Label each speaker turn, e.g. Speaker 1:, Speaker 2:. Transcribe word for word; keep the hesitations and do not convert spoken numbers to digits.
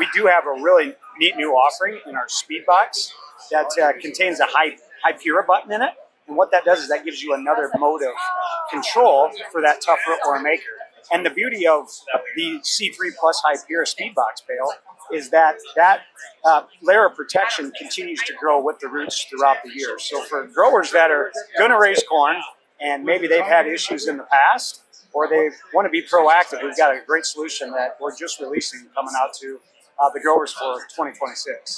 Speaker 1: we do have a really neat new offering in our speed box that uh, contains a high high Pura button in it. And what that does is that gives you another mode of control for that tough rootworm maker. And the beauty of the C three Plus High Pura speed box bale is that that uh, layer of protection continues to grow with the roots throughout the year. So for growers that are going to raise corn and maybe they've had issues in the past or they want to be proactive, we've got a great solution that we're just releasing coming out to uh, the growers for twenty twenty-six.